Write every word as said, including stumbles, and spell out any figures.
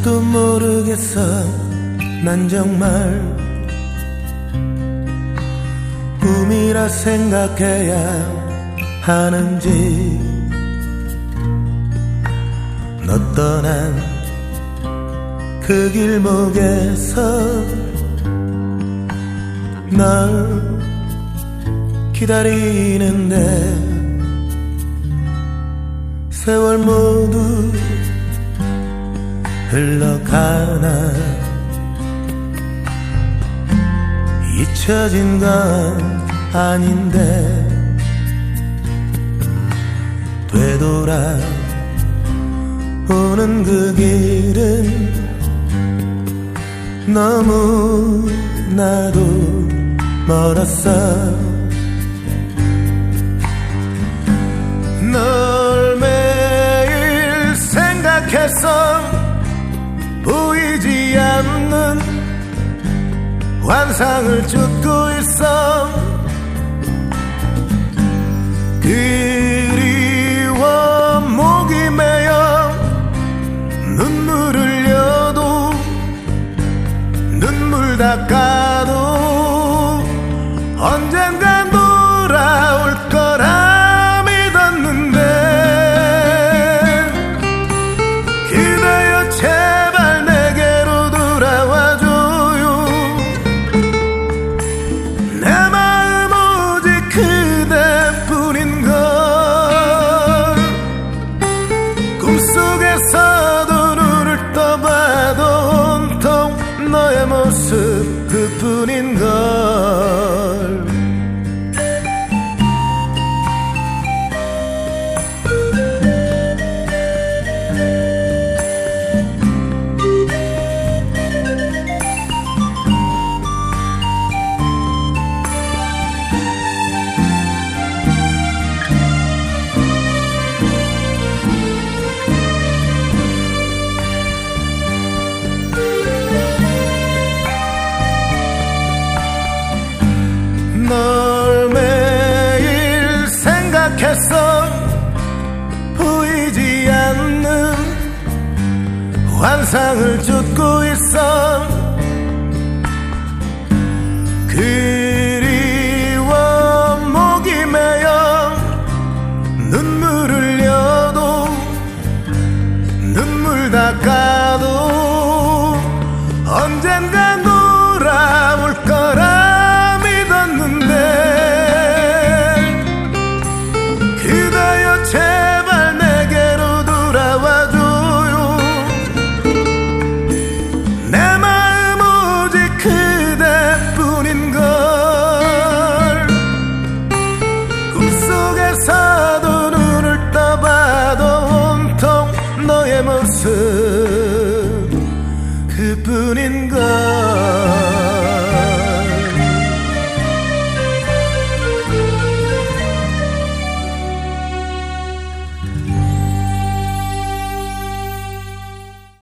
뭣도 모르겠어. 난 정말 꿈이라 생각해야 하는지. 너 떠난 그 길목에서 널 기다리는데 세월 모두 흘러가나. 잊혀진 건 아닌데 되돌아 오는 그 길은 너무나도 멀었어. 널 매일 생각해서 보이지 않는 환상을 쫓고 있어. 그리워 목이 메여 눈물 흘려도 눈물 닦아도 언젠간 돌아올 거라 믿었는데 그대여 제발 내게로 돌아와줘요. 내 마음 오직 그대뿐인걸. 꿈속에서도 눈을 떠봐도 온통 너의 모습 그뿐인걸. 널 매일 생각했어. 보이지 않는 환상을 쫓고 있어.